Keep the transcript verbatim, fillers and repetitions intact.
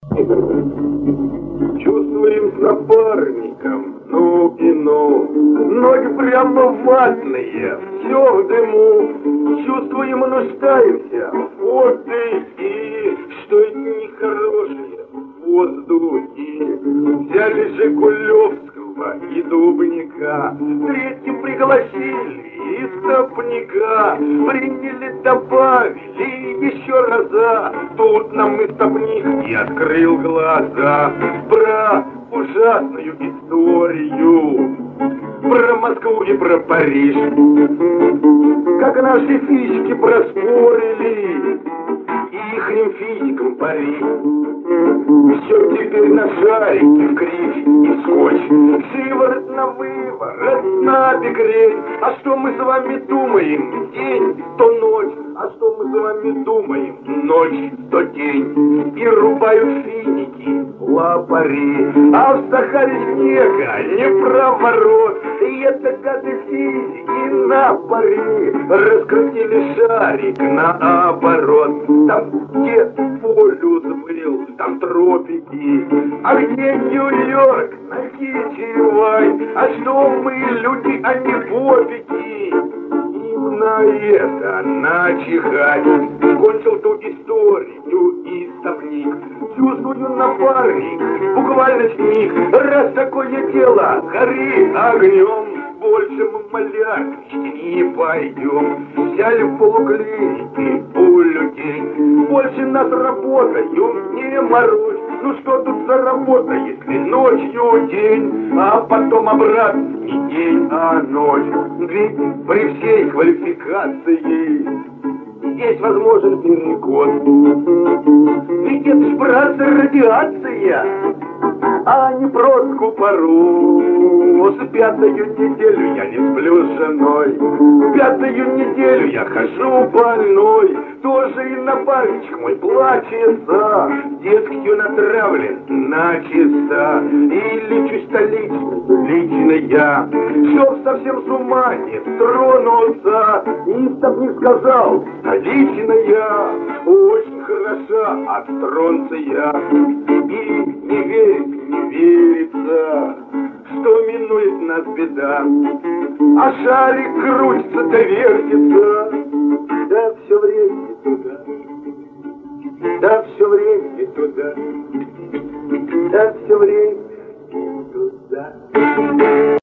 Чувствуем с напарником, ну и ну. Ноги прямо ватные, все в дыму. Чувствуем и нуждаемся в воздухе, что это нехорошее в воздухе. Взяли Жигулевского и Дубника, третьим пригласили истопника. Приняли, добавили еще раза. Тут нам истопник и открыл глаза про ужасную историю, про Москву и про Париж. Как наши физики проспорили ихним физикам пари. Все теперь на шарике в кривь и скотч, шиворот на выворот, на бекрень. А что мы с вами думаем? День, то ночь. А что мы с вами думаем? Ночь, то день. И рубают финики лапари, а в Сахаре снега не проворот. И это гады физики на паре раскрутили шарик наоборот. Там где полюс был, там тропики, а где Нью-Йорк, Нахичевань. А что мы люди, а не бобики? Им на это начихать. Кончил ту историю истопник. Чувствую, напарник, буквально сник. Раз такое дело, гори огнем. Больше мы малярничать не пойдем. Взяли в полуклинике у людей. Больше нас работаю, не морозь. Ну что тут за работа, если ночью день, а потом обратно не день, а ночь. Ведь при всей квалификации здесь возможен переход. Ведь это ж просто радиация, а не просто купорос. Пятую неделю я не сплю с женой, пятую неделю я хожу больной. Тоже и напарничек мой плачется, дескать, он отравлен начисто. И лечусь столично, лично я, чтоб совсем с ума не тронуться. Истопник сказал, столичная очень хороша от стронция. И не верит, не верится, что минует нас беда. А шарик крутится да вертится, да все время туда, да все время туда, да все время туда.